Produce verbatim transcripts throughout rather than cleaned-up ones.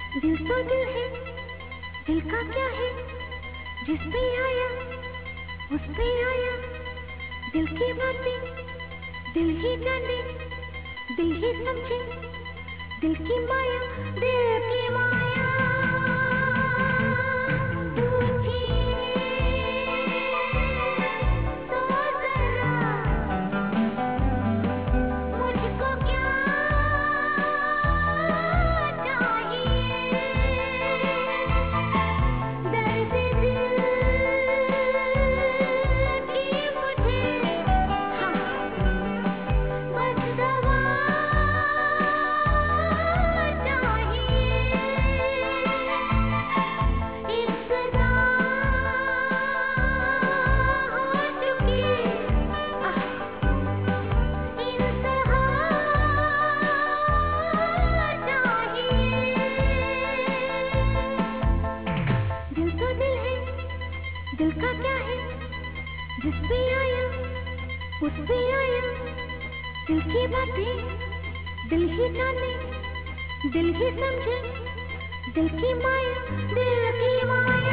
दिल तो दिल है, दिल का क्या है, जिस पे आया उस पे आया। दिल की बातें दिल ही जाने, दिल ही समझे, दिल की माया, दिल की माया। दिल का क्या है, जिस पे आया उस पे आया। दिल की बातें दिल ही जाने, दिल ही समझे, दिल की माया, दिल की माया।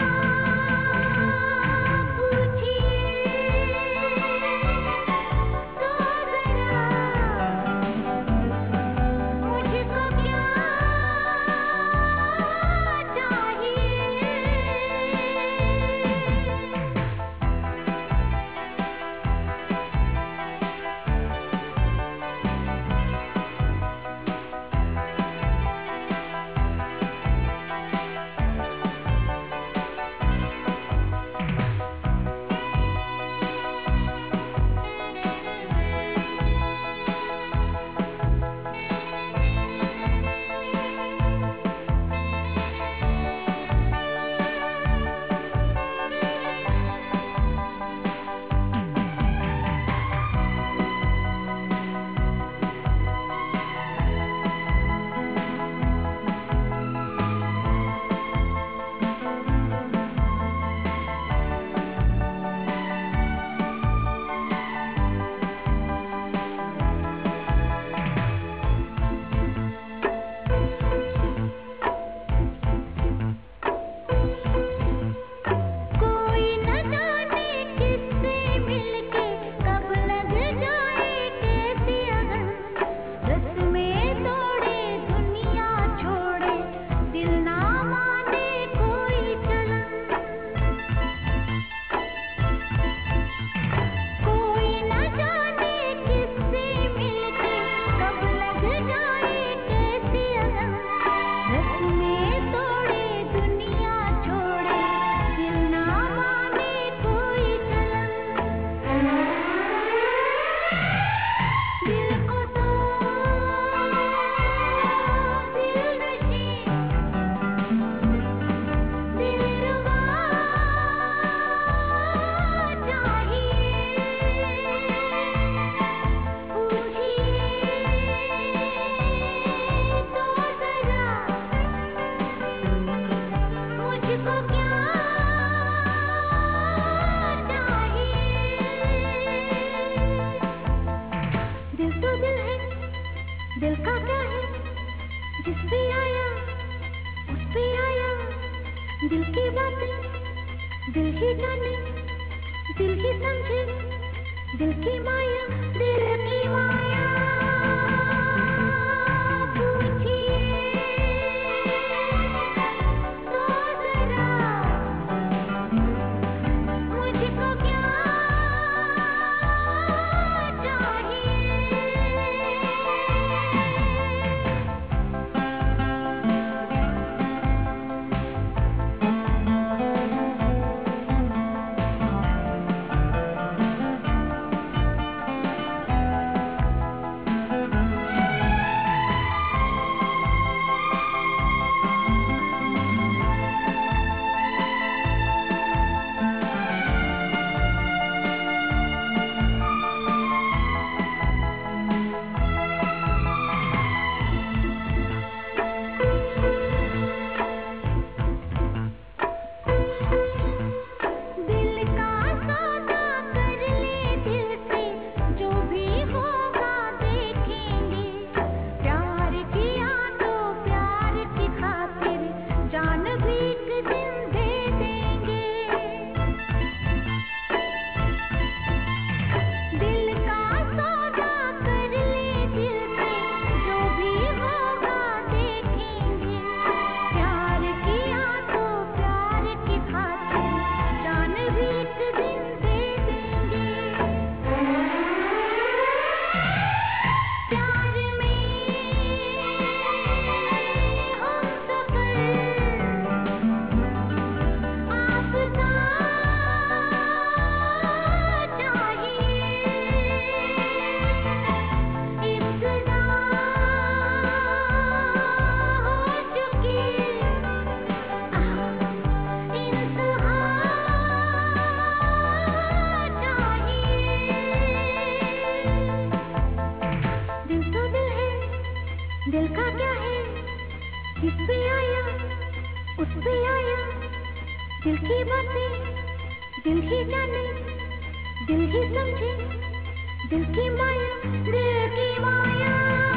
दिल का क्या है, जिस पे आया उस पे आया। दिल की बातें दिल ही जाने, दिल ही समझे, दिल की माया, दिल की माया। दिल का क्या है जिस पे आया उस पे आया, दिल की बातें दिल ही जाने, दिल ही समझे, दिल की माया, दिल की माया।